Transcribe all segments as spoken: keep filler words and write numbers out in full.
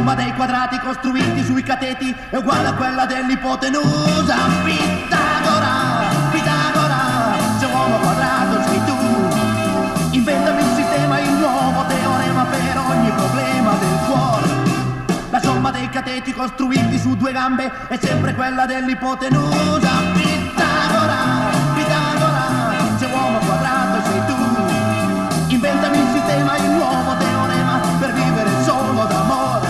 somma dei quadrati costruiti sui cateti è uguale a quella dell'ipotenusa. Pitagora, Pitagora, se uomo quadrato sei tu. Inventami un sistema, il nuovo teorema per ogni problema del cuore. La somma dei cateti costruiti su due gambe è sempre quella dell'ipotenusa. Pitagora, Pitagora, se uomo quadrato sei tu. Inventami un sistema, il nuovo teorema per vivere solo d'amore.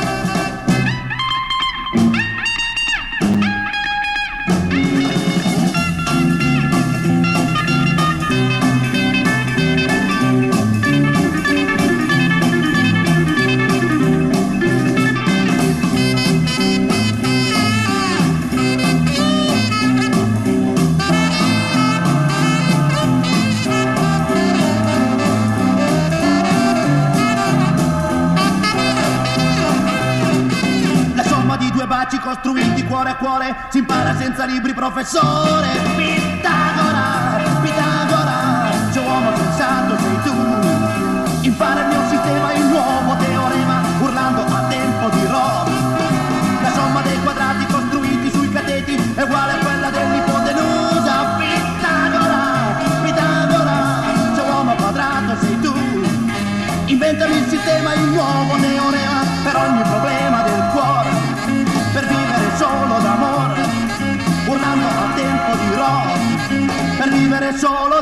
Baci costruiti cuore a cuore si impara senza libri, professore. Pitagora, Pitagora, se uomo sensato sei tu. Impara il mio sistema, il nuovo teorema, urlando a tempo di rock. La somma dei quadrati costruiti sui cateti è uguale a quella dell'ipotenusa. Pitagora, Pitagora, se uomo quadrato sei tu. Inventami il sistema, il nuovo teorema per ogni problema del cuore. Per vivere solo d'amore, urlando a tempo di rock, per vivere solo